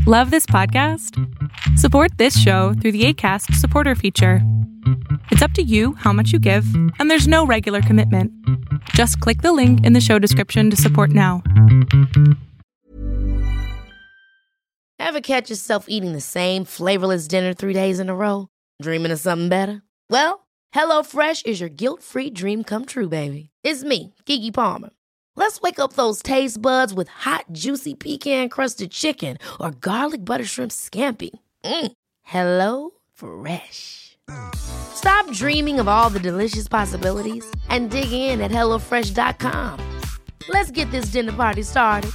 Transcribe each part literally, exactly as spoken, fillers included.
Love this podcast? Support this show through the Acast supporter feature. It's up to you how much you give, and there's no regular commitment. Just click the link in the show description to support now. Ever catch yourself eating the same flavorless dinner three days in a row? Dreaming of something better? Well, HelloFresh is your guilt-free dream come true, baby. It's me, Keke Palmer. Let's wake up those taste buds with hot, juicy pecan-crusted chicken or garlic butter shrimp scampi. Mm. Hello Fresh. Stop dreaming of all the delicious possibilities and dig in at hello fresh dot com. Let's get this dinner party started.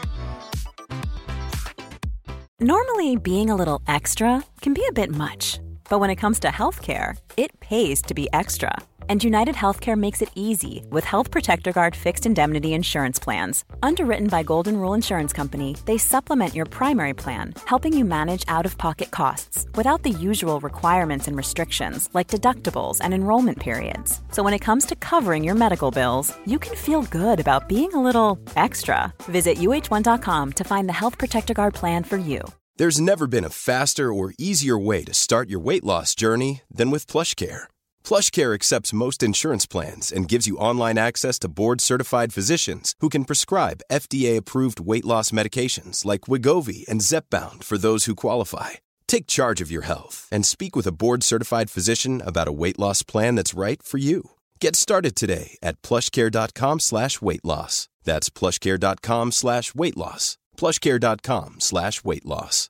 Normally, being a little extra can be a bit much. But when it comes to healthcare, it pays to be extra. And United Healthcare makes it easy with Health Protector Guard fixed indemnity insurance plans. Underwritten by Golden Rule Insurance Company, they supplement your primary plan, helping you manage out-of-pocket costs without the usual requirements and restrictions like deductibles and enrollment periods. So when it comes to covering your medical bills, you can feel good about being a little extra. Visit U H one dot com to find the Health Protector Guard plan for you. There's never been a faster or easier way to start your weight loss journey than with PlushCare. PlushCare accepts most insurance plans and gives you online access to board-certified physicians who can prescribe F D A-approved weight loss medications like Wegovy and Zepbound for those who qualify. Take charge of your health and speak with a board-certified physician about a weight loss plan that's right for you. Get started today at plushcare.com slash weight loss. That's plushcare.com slash weight loss. plushcare.com slash weight loss.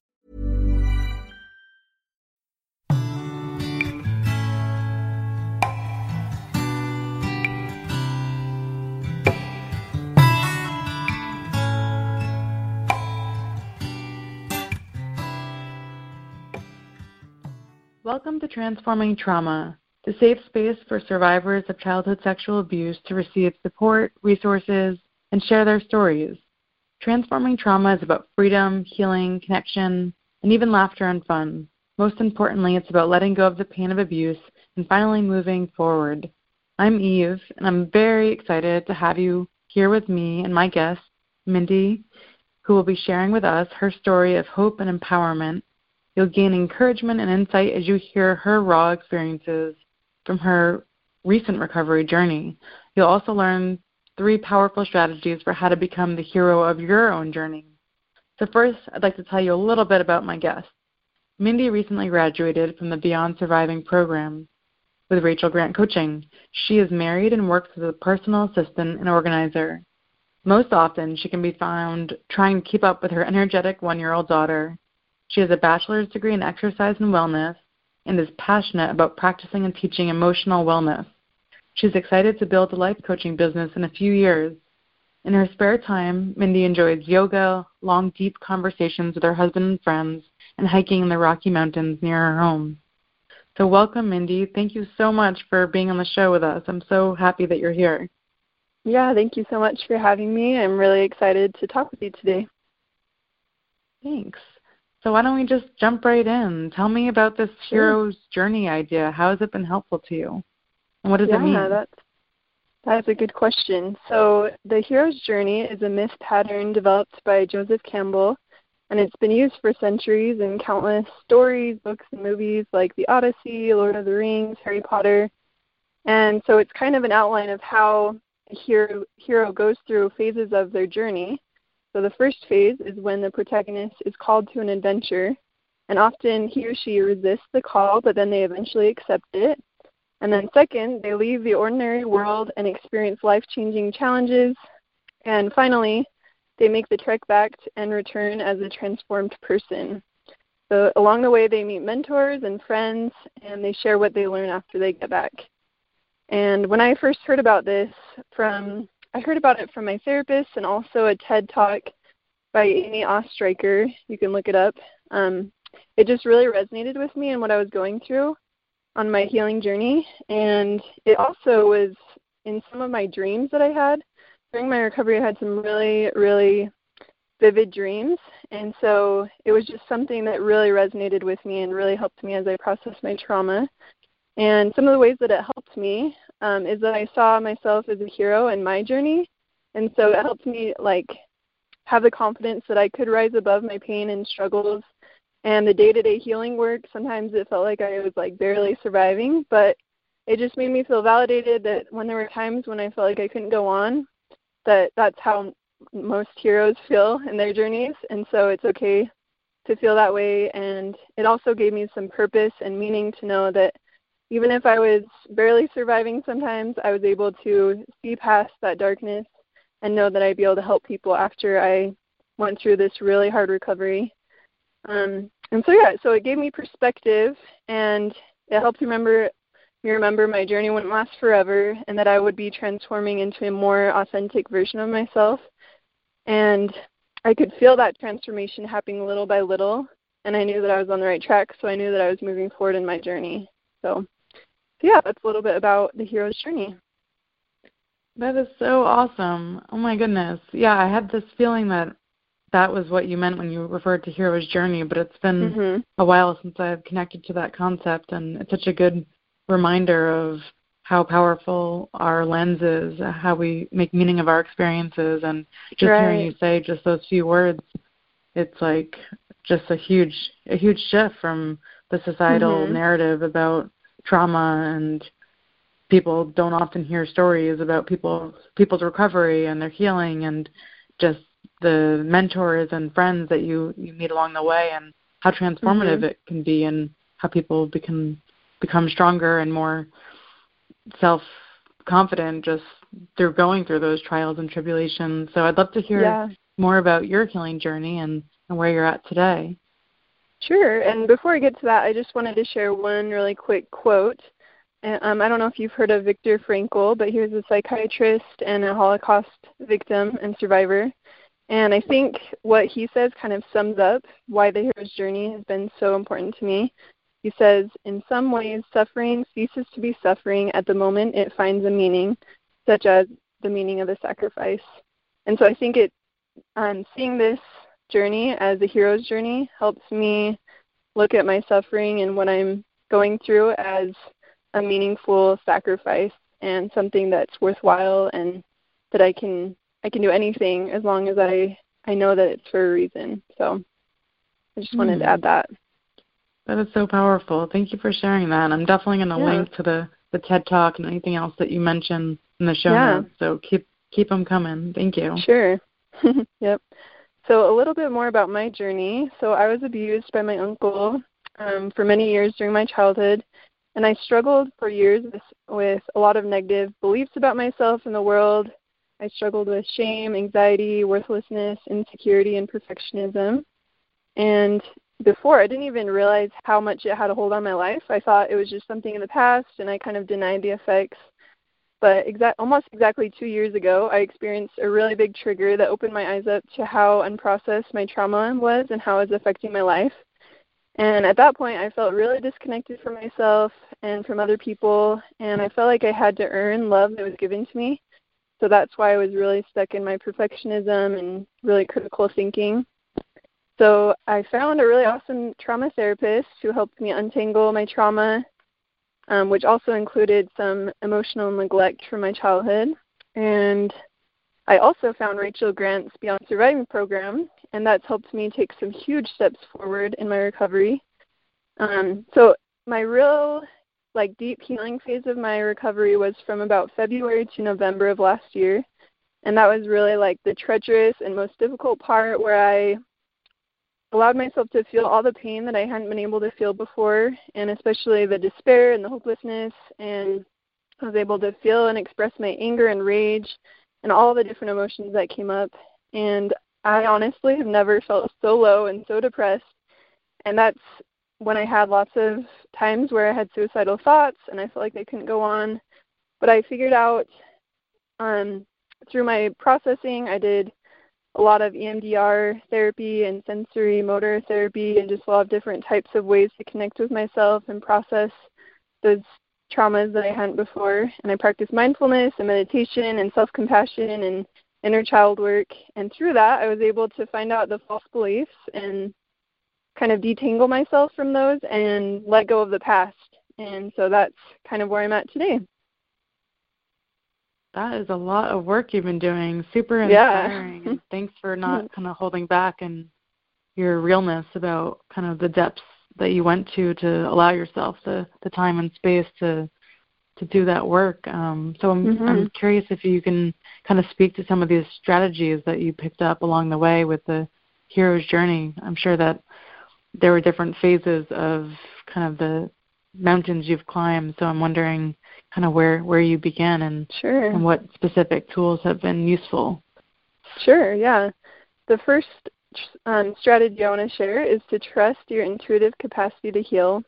Welcome to Transforming Trauma, the safe space for survivors of childhood sexual abuse to receive support, resources, and share their stories. Transforming Trauma is about freedom, healing, connection, and even laughter and fun. Most importantly, it's about letting go of the pain of abuse and finally moving forward. I'm Eve, and I'm very excited to have you here with me and my guest, Mindy, who will be sharing with us her story of hope and empowerment. You'll gain encouragement and insight as you hear her raw experiences from her recent recovery journey. You'll also learn three powerful strategies for how to become the hero of your own journey. So first, I'd like to tell you a little bit about my guest. Mindy recently graduated from the Beyond Surviving program with Rachel Grant Coaching. She is married and works as a personal assistant and organizer. Most often, she can be found trying to keep up with her energetic one-year-old daughter. She has a bachelor's degree in exercise and wellness and is passionate about practicing and teaching emotional wellness. She's excited to build a life coaching business in a few years. In her spare time, Mindy enjoys yoga, long, deep conversations with her husband and friends, and hiking in the Rocky Mountains near her home. So welcome, Mindy. Thank you so much for being on the show with us. I'm so happy that you're here. Yeah, thank you so much for having me. I'm really excited to talk with you today. Thanks. So why don't we just jump right in? Tell me about this Sure. hero's journey idea. How has it been helpful to you? And what does yeah, it mean? that's, that's a good question. So the hero's journey is a myth pattern developed by Joseph Campbell, and it's been used for centuries in countless stories, books, and movies like The Odyssey, Lord of the Rings, Harry Potter. And so it's kind of an outline of how a hero, hero goes through phases of their journey. So the first phase is when the protagonist is called to an adventure, and often he or she resists the call, but then they eventually accept it. And then second, they leave the ordinary world and experience life-changing challenges. And finally, they make the trek back and return as a transformed person. So along the way, they meet mentors and friends, and they share what they learn after they get back. And when I first heard about this from I heard about it from my therapist and also a TED Talk by Amy Ostreicher. You can look it up. Um, it just really resonated with me and what I was going through on my healing journey. And it also was in some of my dreams that I had. During my recovery, I had some really, really vivid dreams. And so it was just something that really resonated with me and really helped me as I processed my trauma. And some of the ways that it helped me um, is that I saw myself as a hero in my journey. And so it helped me, like, have the confidence that I could rise above my pain and struggles. And the day-to-day healing work, sometimes it felt like I was like barely surviving, but it just made me feel validated that when there were times when I felt like I couldn't go on, that that's how most heroes feel in their journeys. And so it's okay to feel that way. And it also gave me some purpose and meaning to know that even if I was barely surviving sometimes, I was able to see past that darkness and know that I'd be able to help people after I went through this really hard recovery. Um, and so, yeah, so it gave me perspective, and it helped remember me remember my journey wouldn't last forever, and that I would be transforming into a more authentic version of myself. And I could feel that transformation happening little by little, and I knew that I was on the right track, so I knew that I was moving forward in my journey. So, so yeah, that's a little bit about the hero's journey. That is so awesome. Oh, my goodness. Yeah, I had this feeling that that was what you meant when you referred to hero's journey, but it's been mm-hmm. a while since I've connected to that concept, and it's such a good reminder of how powerful our lens is, how we make meaning of our experiences, and just right. hearing you say just those few words, it's like just a huge, a huge shift from the societal mm-hmm. narrative about trauma, and people don't often hear stories about people people's recovery and their healing, and just the mentors and friends that you, you meet along the way, and how transformative mm-hmm. it can be, and how people become become stronger and more self-confident just through going through those trials and tribulations. So I'd love to hear yeah. more about your healing journey and, and where you're at today. Sure. And before I get to that, I just wanted to share one really quick quote. Um, I don't know if you've heard of Viktor Frankl, but he was a psychiatrist and a Holocaust victim and survivor. And I think what he says kind of sums up why the hero's journey has been so important to me. He says, in some ways, suffering ceases to be suffering at the moment it finds a meaning, such as the meaning of the sacrifice. And so I think it, um, seeing this journey as a hero's journey helps me look at my suffering and what I'm going through as a meaningful sacrifice and something that's worthwhile, and that I can I can do anything as long as I, I know that it's for a reason. So I just wanted mm. to add that. That is so powerful. Thank you for sharing that. I'm definitely going to yeah. link to the, the TED Talk and anything else that you mentioned in the show yeah. notes. So keep keep them coming. Thank you. Sure. Yep. So a little bit more about my journey. So I was abused by my uncle um, for many years during my childhood, and I struggled for years with, with a lot of negative beliefs about myself and the world. I struggled with shame, anxiety, worthlessness, insecurity, and perfectionism. And before, I didn't even realize how much it had a hold on my life. I thought it was just something in the past, and I kind of denied the effects. But exa- almost exactly two years ago, I experienced a really big trigger that opened my eyes up to how unprocessed my trauma was and how it was affecting my life. And at that point, I felt really disconnected from myself and from other people, and I felt like I had to earn love that was given to me. So that's why I was really stuck in my perfectionism and really critical thinking. So I found a really awesome trauma therapist who helped me untangle my trauma, um, which also included some emotional neglect from my childhood. And I also found Rachel Grant's Beyond Surviving program, and that's helped me take some huge steps forward in my recovery. Um, so my real, like, deep healing phase of my recovery was from about February to November of last year, and that was really, like, the treacherous and most difficult part, where I allowed myself to feel all the pain that I hadn't been able to feel before, and especially the despair and the hopelessness, and I was able to feel and express my anger and rage and all the different emotions that came up. And I honestly have never felt so low and so depressed, and that's when I had lots of times where I had suicidal thoughts and I felt like I couldn't go on. But I figured out um, through my processing, I did a lot of E M D R therapy and sensory motor therapy, and just a lot of different types of ways to connect with myself and process those traumas that I hadn't before. And I practiced mindfulness and meditation and self-compassion and inner child work. And through that, I was able to find out the false beliefs and kind of detangle myself from those and let go of the past. And so that's kind of where I'm at today. That is a lot of work you've been doing. Super inspiring. Yeah. And thanks for not kind of holding back and your realness about kind of the depths that you went to to allow yourself the, the time and space to to do that work. Um, so I'm, mm-hmm. I'm curious if you can kind of speak to some of these strategies that you picked up along the way with the hero's journey. I'm sure that there were different phases of kind of the mountains you've climbed. So I'm wondering kind of where, where you began and, sure. and what specific tools have been useful. Sure, yeah. The first um, strategy I want to share is to trust your intuitive capacity to heal.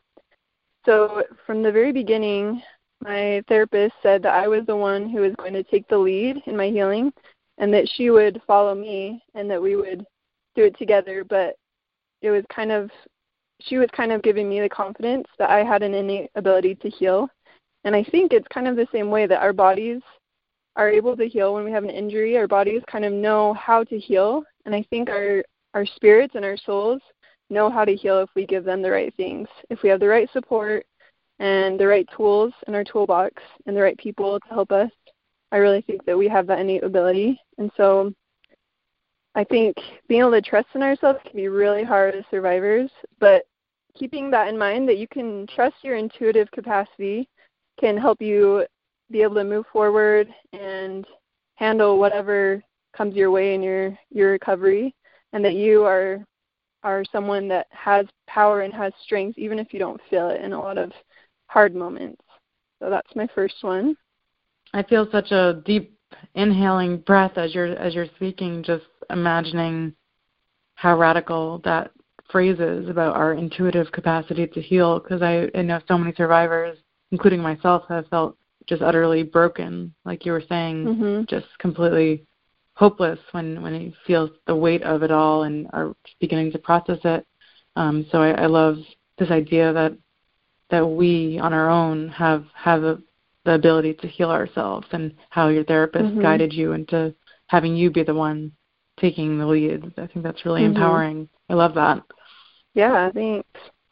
So from the very beginning, my therapist said that I was the one who was going to take the lead in my healing and that she would follow me and that we would do it together. But it was kind of, she was kind of giving me the confidence that I had an innate ability to heal. And I think it's kind of the same way that our bodies are able to heal when we have an injury. Our bodies kind of know how to heal. And I think our, our spirits and our souls know how to heal if we give them the right things. If we have the right support and the right tools in our toolbox and the right people to help us, I really think that we have that innate ability. And so I think being able to trust in ourselves can be really hard as survivors, but keeping that in mind, that you can trust your intuitive capacity can help you be able to move forward and handle whatever comes your way in your, your recovery, and that you are are someone that has power and has strength even if you don't feel it in a lot of hard moments. So that's my first one. I feel such a deep inhaling breath as you're as you're speaking, just imagining how radical that phrase is about our intuitive capacity to heal, because I, I know so many survivors, including myself, have felt just utterly broken, like you were saying, mm-hmm. just completely hopeless when, when you feel the weight of it all and are beginning to process it. Um, so I, I love this idea that that we on our own have have a, the ability to heal ourselves, and how your therapist mm-hmm. guided you into having you be the one taking the lead. I think that's really mm-hmm. empowering. I love that. Yeah, thanks.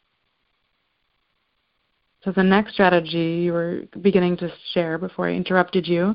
So the next strategy you were beginning to share before I interrupted you,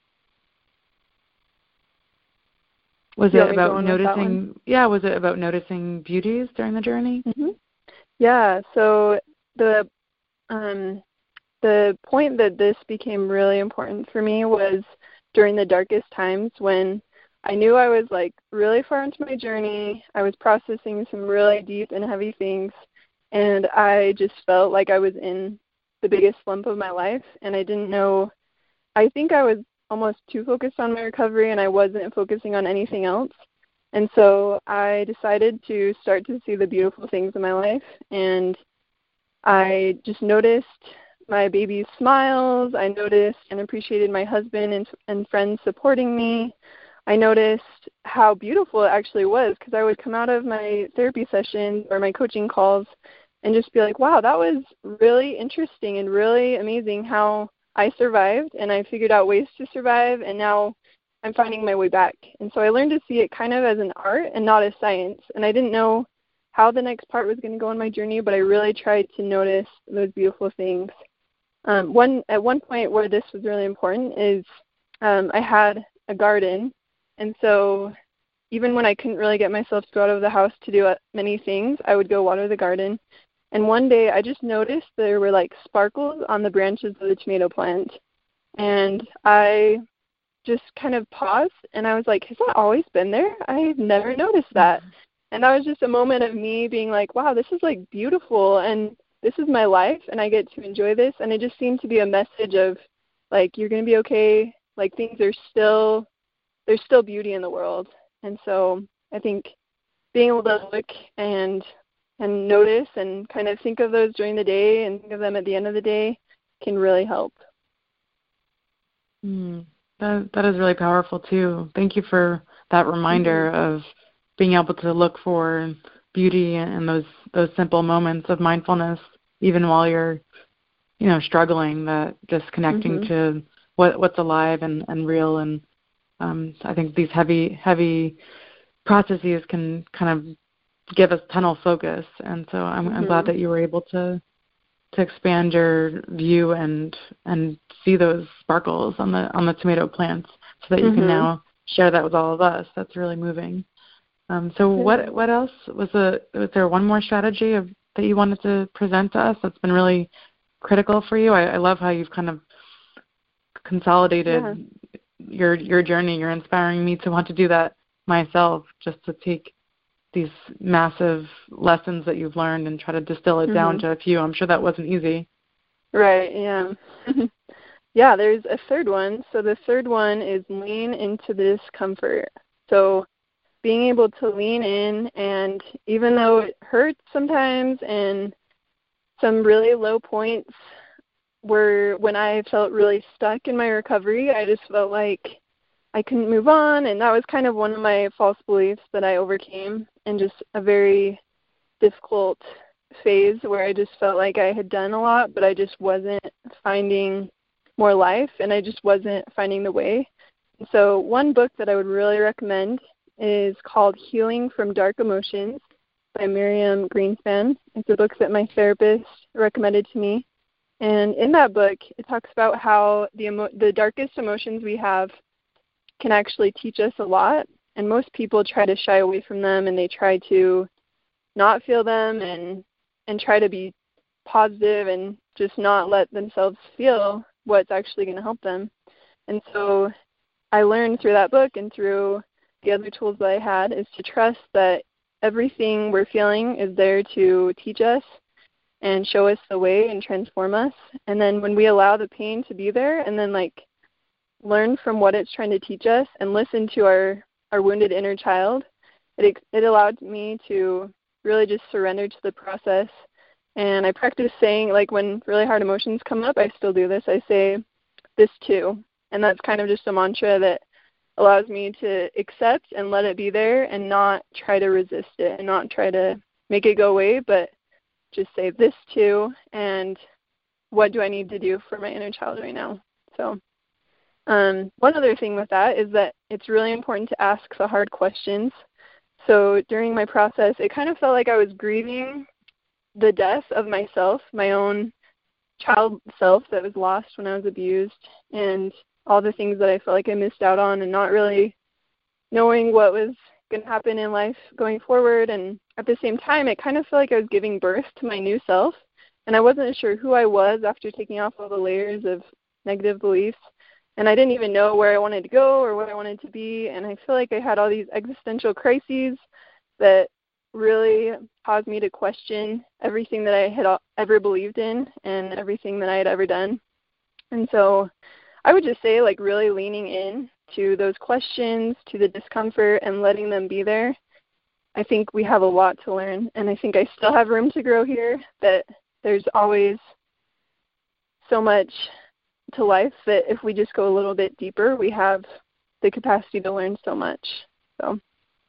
was you it about noticing, yeah, was it about noticing beauties during the journey? Mm-hmm. Yeah, so the um, the point that this became really important for me was during the darkest times, when I knew I was like really far into my journey. I was processing some really deep and heavy things, and I just felt like I was in the biggest slump of my life, and I didn't know, I think I was almost too focused on my recovery, and I wasn't focusing on anything else. And so I decided to start to see the beautiful things in my life, and I just noticed my baby's smiles. I noticed and appreciated my husband and, and friends supporting me. I noticed how beautiful it actually was, because I would come out of my therapy sessions or my coaching calls and just be like, wow, that was really interesting and really amazing how I survived, and I figured out ways to survive, and now I'm finding my way back. And so I learned to see it kind of as an art and not as science. And I didn't know how the next part was going to go on my journey, but I really tried to notice those beautiful things. Um, one at one point where this was really important is um, I had a garden, and so even when I couldn't really get myself to go out of the house to do many things, I would go water the garden. And one day I just noticed there were like sparkles on the branches of the tomato plant, and I just kind of paused, and I was like, has that always been there? I've never noticed that. And that was just a moment of me being like, wow, this is like beautiful, and this is my life, and I get to enjoy this. And it just seemed to be a message of like, you're going to be okay. Like, things are still, there's still beauty in the world. And so I think being able to look and and notice and kind of think of those during the day and think of them at the end of the day can really help. Mm, that that is really powerful too. Thank you for that reminder mm-hmm. of being able to look for beauty in those those simple moments of mindfulness, even while you're, you know, struggling. That just connecting mm-hmm. to what what's alive and, and real. And um, I think these heavy heavy processes can kind of give us tunnel focus. And so I'm, mm-hmm. I'm glad that you were able to to expand your view and and see those sparkles on the on the tomato plants, so that you mm-hmm. can now share that with all of us. That's really moving. Um, so yeah. what what else was a was there one more strategy of that you wanted to present to us that's been really critical for you? I, I love how you've kind of consolidated yeah. your your journey. You're inspiring me to want to do that myself, just to take these massive lessons that you've learned and try to distill it mm-hmm. down to a few. I'm sure that wasn't easy. Right, yeah. yeah, there's a third one. So the third one is lean into the discomfort. So being able to lean in, and even though it hurts sometimes and some really low points were when I felt really stuck in my recovery, I just felt like I couldn't move on, and that was kind of one of my false beliefs that I overcame in just a very difficult phase where I just felt like I had done a lot, but I just wasn't finding more life, and I just wasn't finding the way. So one book that I would really recommend is called Healing from Dark Emotions by Miriam Greenspan. It's a book that my therapist recommended to me. And in that book, it talks about how the emo- the darkest emotions we have can actually teach us a lot. And most people try to shy away from them, and they try to not feel them and and try to be positive and just not let themselves feel what's actually going to help them. And so I learned through that book and through the other tools that I had is to trust that everything we're feeling is there to teach us and show us the way and transform us. And then when we allow the pain to be there and then like learn from what it's trying to teach us and listen to our, our wounded inner child, it it allowed me to really just surrender to the process. And I practice saying, like when really hard emotions come up, I still do this. I say, this too. And that's kind of just a mantra that allows me to accept and let it be there and not try to resist it and not try to make it go away, but just say this too, and what do I need to do for my inner child right now? So um, one other thing with that is that it's really important to ask the hard questions. So during my process, it kind of felt like I was grieving the death of myself, my own child self that was lost when I was abused, and all the things that I felt like I missed out on, and not really knowing what was going to happen in life going forward. And at the same time, it kind of felt like I was giving birth to my new self, and I wasn't sure who I was after taking off all the layers of negative beliefs, and I didn't even know where I wanted to go or what I wanted to be. And I feel like I had all these existential crises that really caused me to question everything that I had ever believed in and everything that I had ever done. And so I would just say, like, really leaning in to those questions, to the discomfort, and letting them be there. I think we have a lot to learn, and I think I still have room to grow here, that there's always so much to life that if we just go a little bit deeper, we have the capacity to learn so much. So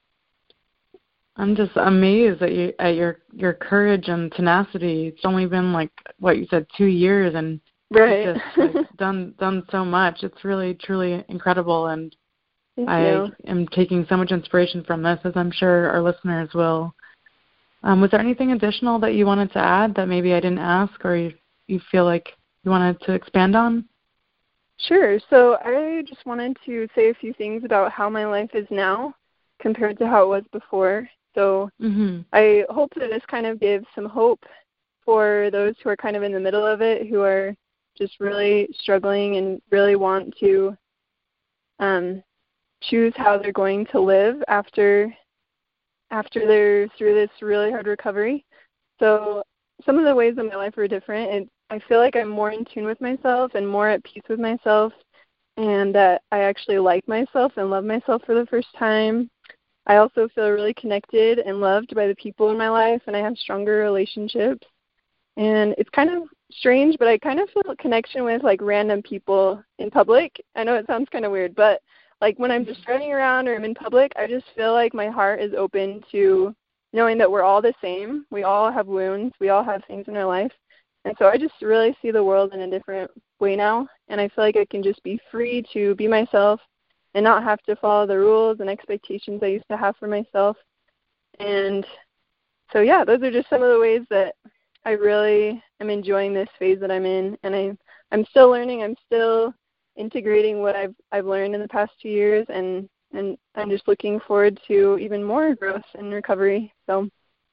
I'm just amazed at you, at your your courage and tenacity. It's only been like what you said, two years, and right. you've just like, done done so much. It's really truly incredible, and Thank I you. am taking so much inspiration from this, as I'm sure our listeners will. Um, was there anything additional that you wanted to add that maybe I didn't ask, or you, you feel like you wanted to expand on? Sure. So I just wanted to say a few things about how my life is now compared to how it was before. So mm-hmm. I hope that this kind of gives some hope for those who are kind of in the middle of it, who are just really struggling and really want to um, choose how they're going to live after after they're through this really hard recovery. So some of the ways in my life are different, and I feel like I'm more in tune with myself and more at peace with myself, and that I actually like myself and love myself for the first time. I also feel really connected and loved by the people in my life, and I have stronger relationships. And it's kind of strange, but I kind of feel a connection with, like, random people in public. I know it sounds kind of weird, but, like, when I'm just running around or I'm in public, I just feel like my heart is open to knowing that we're all the same. We all have wounds. We all have things in our life. And so I just really see the world in a different way now, and I feel like I can just be free to be myself and not have to follow the rules and expectations I used to have for myself. And so, yeah, those are just some of the ways that I really I'm enjoying this phase that I'm in, and I I'm still learning. I'm still integrating what I've I've learned in the past two years, and and I'm just looking forward to even more growth and recovery. So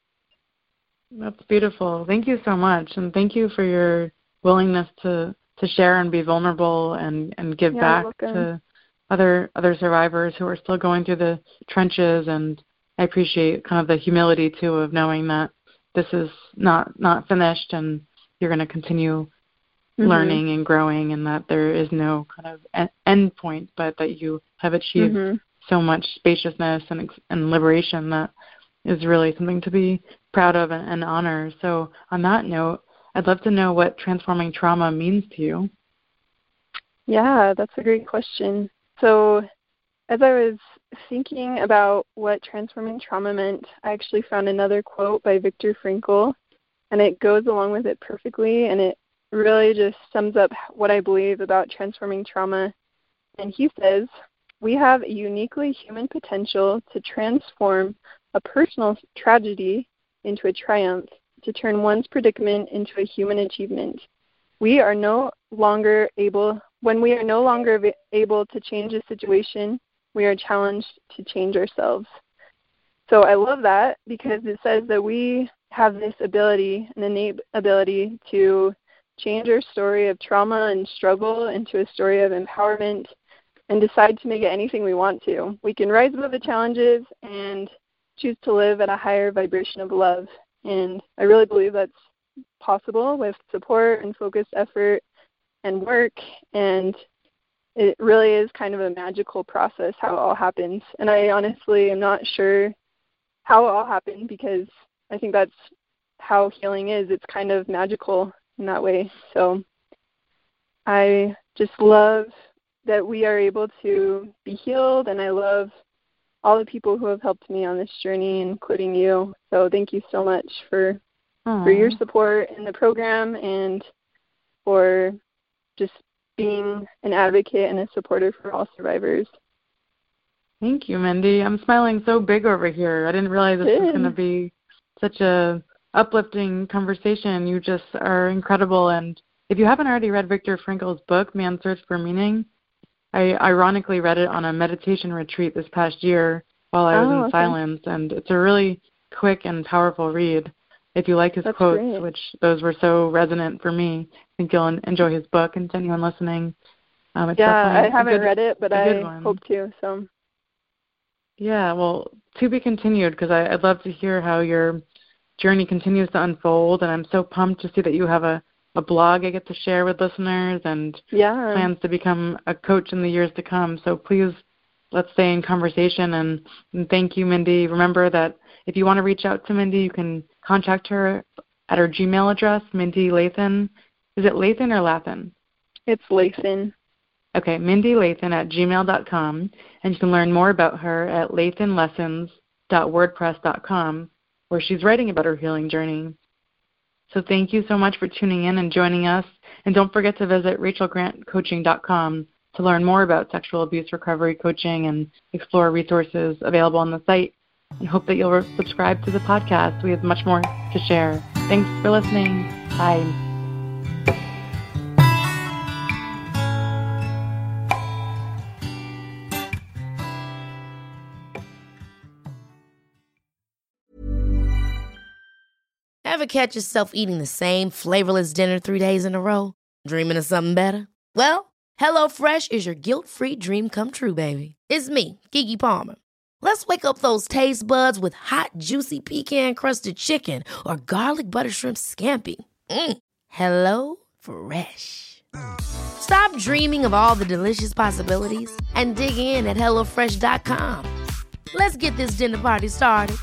that's beautiful. Thank you so much, and thank you for your willingness to, to share and be vulnerable and, and give yeah, back to other other survivors who are still going through the trenches. And I appreciate kind of the humility too of knowing that this is not not finished, and you're going to continue mm-hmm. learning and growing, and that there is no kind of end point, but that you have achieved mm-hmm. so much spaciousness and and liberation that is really something to be proud of and, and honor. So on that note, I'd love to know what transforming trauma means to you. Yeah, that's a great question. So as I was thinking about what transforming trauma meant, I actually found another quote by Viktor Frankl, and it goes along with it perfectly, and it really just sums up what I believe about transforming trauma. And he says, "We have a uniquely human potential to transform a personal tragedy into a triumph, to turn one's predicament into a human achievement. We are no longer able, when we are no longer able to change a situation, we are challenged to change ourselves." So I love that, because it says that we have this ability, an innate ability, to change our story of trauma and struggle into a story of empowerment and decide to make it anything we want to. We can rise above the challenges and choose to live at a higher vibration of love. And I really believe that's possible with support and focused effort and work. And it really is kind of a magical process how it all happens. And I honestly am not sure how it all happened, because I think that's how healing is. It's kind of magical in that way. So I just love that we are able to be healed, and I love all the people who have helped me on this journey, including you. So thank you so much for Aww. for your support in the program, and for just being an advocate and a supporter for all survivors. Thank you, Mindy. I'm smiling so big over here. I didn't realize this was going to be such a uplifting conversation. You just are incredible. And if you haven't already read Viktor Frankl's book, Man's Search for Meaning, I ironically read it on a meditation retreat this past year while I was oh, in okay. silence, and it's a really quick and powerful read. If you like his That's quotes, great. Which those were so resonant for me, I think you'll enjoy his book, and to anyone listening. Um, it's yeah, I haven't good, read it, but I hope to. So. Yeah, well, to be continued, because I'd love to hear how your journey continues to unfold, and I'm so pumped to see that you have a, a blog I get to share with listeners, and yeah. plans to become a coach in the years to come. So please, let's stay in conversation, and, and thank you, Mindy. Remember that if you want to reach out to Mindy, you can contact her at her Gmail address, Mindy Lathan. Is it Lathan or Lathan? It's Lathan. Okay, Mindy Lathan at gmail dot com, and you can learn more about her at lathan lessons dot wordpress dot com, where she's writing about her healing journey. So thank you so much for tuning in and joining us, and don't forget to visit rachel grant coaching dot com to learn more about sexual abuse recovery coaching and explore resources available on the site, and hope that you'll subscribe to the podcast. We have much more to share. Thanks for listening. Bye. Ever catch yourself eating the same flavorless dinner three days in a row? Dreaming of something better? Well, HelloFresh is your guilt-free dream come true, baby. It's me, Keke Palmer. Let's wake up those taste buds with hot, juicy pecan-crusted chicken or garlic butter shrimp scampi. Mm. Hello Fresh. Stop dreaming of all the delicious possibilities and dig in at hello fresh dot com. Let's get this dinner party started.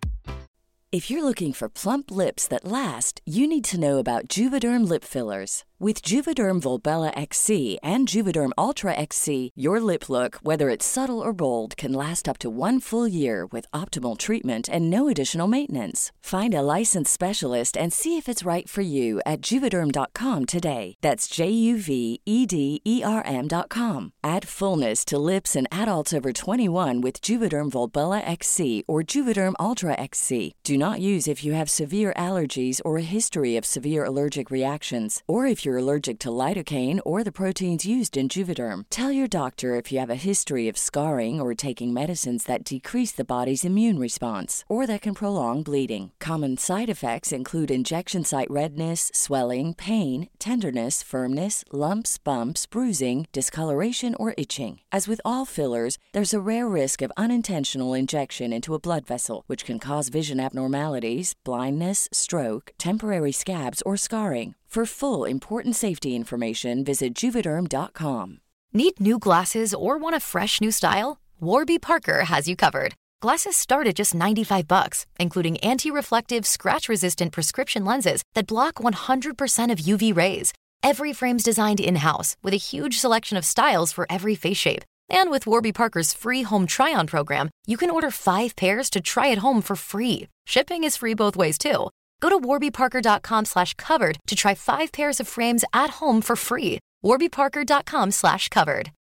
If you're looking for plump lips that last, you need to know about Juvederm lip fillers. With Juvederm Volbella X C and Juvederm Ultra X C, your lip look, whether it's subtle or bold, can last up to one full year with optimal treatment and no additional maintenance. Find a licensed specialist and see if it's right for you at Juvederm dot com today. That's J U V E D E R M dot com. Add fullness to lips in adults over twenty-one with Juvederm Volbella X C or Juvederm Ultra X C. Do not use if you have severe allergies or a history of severe allergic reactions, or if you're allergic to lidocaine or the proteins used in Juvederm. Tell your doctor if you have a history of scarring or taking medicines that decrease the body's immune response or that can prolong bleeding. Common side effects include injection site redness, swelling, pain, tenderness, firmness, lumps, bumps, bruising, discoloration, or itching. As with all fillers, there's a rare risk of unintentional injection into a blood vessel, which can cause vision abnormalities, blindness, stroke, temporary scabs, or scarring. For full, important safety information, visit Juvederm dot com. Need new glasses or want a fresh new style? Warby Parker has you covered. Glasses start at just ninety-five bucks, including anti-reflective, scratch-resistant prescription lenses that block one hundred percent of U V rays. Every frame's designed in-house with a huge selection of styles for every face shape. And with Warby Parker's free home try-on program, you can order five pairs to try at home for free. Shipping is free both ways, too. Go to warby parker dot com slash covered to try five pairs of frames at home for free. warby parker dot com slash covered.